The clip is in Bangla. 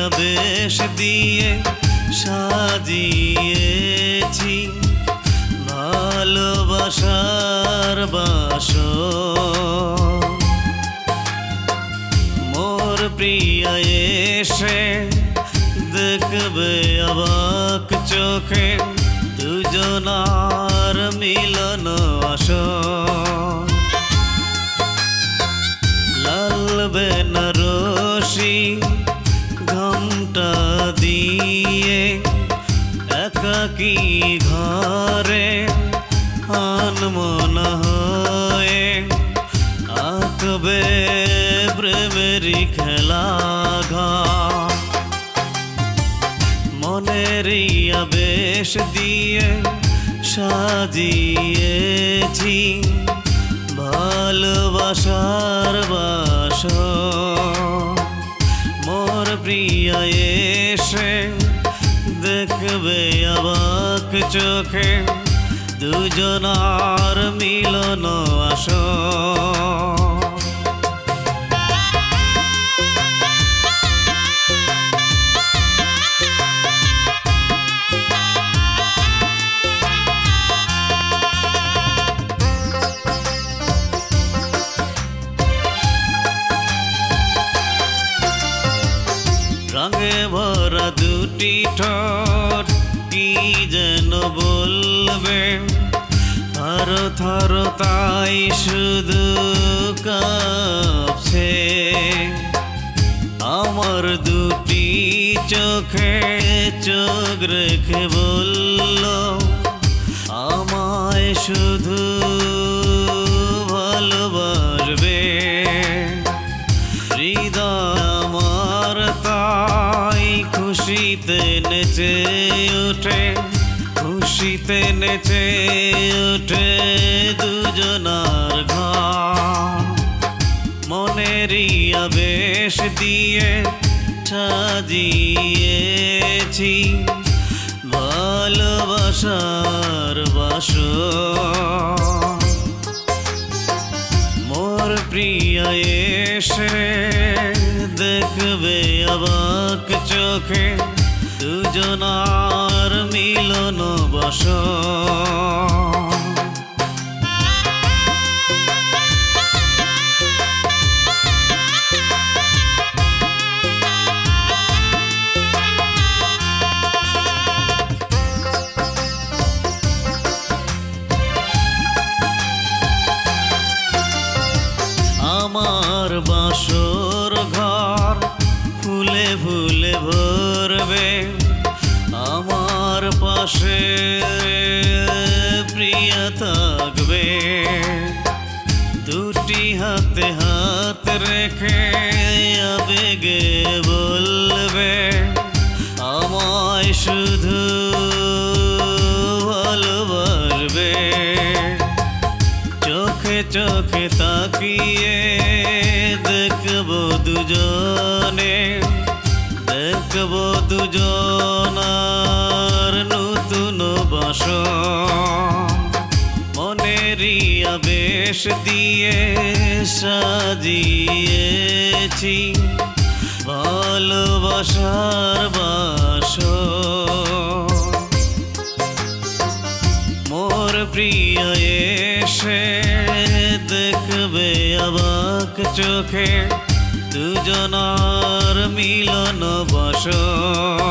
বেশ দিয়ে সাজিয়েছি ভালোবাসার বাসর। মোর প্রিয়া এসে দেখবে অবাক চোখে দুজনার মিলন আসর। লাল বেনারসি ঘণ্টা দিয়ে একাকী ঘরে আনমনা হয়ে আঁকবে প্রেমেরই খেলা ঘর। মনেরই আবেশ দিয়ে সাজিয়েছি ভালোবাসার বাসর। মোর প্রিয়া এসে দেখবে অবাক চোখে দুজনার মিলন আসর। রঙে ভরা দুটি ঠোঁট কি যেন বলবে থারো থারো তাই শুধু কাঁপছে। আমার দুটি চোখে চোখ রেখে বলল আমায় শুধু ভালোবাসবে। হৃদয় আমার তাই খুশিতে নেচে ওঠে, খুশিতে নেচে ওঠে দুজনার ঘর। মনেরই আবেশ দিয়ে সাজিয়েছি ভালোবাসার বাসর। মোর প্রিয়া এসে দেখবে অবাক চোখে দুজনার মিলন বসর। আমার বাসর ঘর ফুলে ফুলে ভরবে, আমার পাশে প্রিয়া থাকবে। দুটি হাতে হাত রেখে আবেগে বলবে আমায় শুধু ভালোবাসবে। চোখে চোখে তাকিয়ে দেখবো দুজনে, দেখবো দুজনার নতুন বাসর। মনেরই আবেশ দিয়ে সাজিয়েছি ভালোবাসার বাসর। মোর প্রিয়া এসে দেখবে অবাক চোখে দুজনার মিলন বসর।